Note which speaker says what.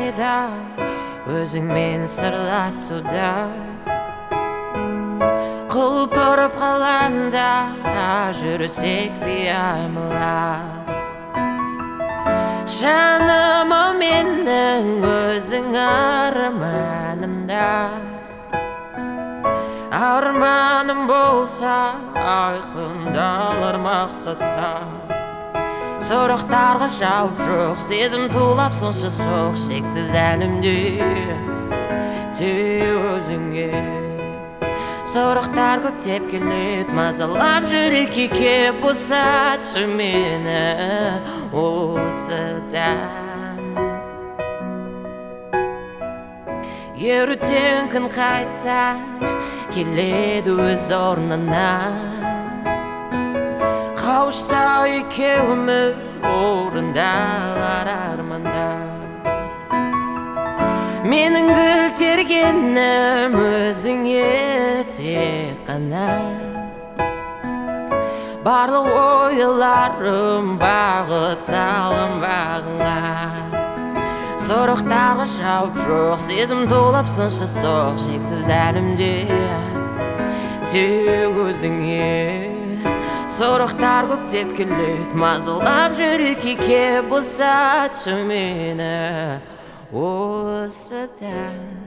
Speaker 1: қайда өзіңмен сырласуда, құлпырып қаламда жүрсек беймәлім. Жаным менің өзің арманымда, арманым болса айқындалар мақсатта. Сұрақтарға жауап жоқ, сезім тулап сонша соқ, шексіз әлемде тек өзіңе. Сұрақтар көптеп келеді, мазалап жүрекке кеп босатшы мені осыдан. Ертең күн қайта келеді өз орнына, қауышса екеуміз орындалар арманда. Менің гүл тергенім өзіңе тек қана, барлық ойларым бағытталым бағыңа. Сұрақтарға жауап жоқ, сезім тулап сонша соқ, шексіз әлемде тек өзіңе. Сұрақтар көптеп келеді, мазалап жүрекке кеп босатшы мені осыдан.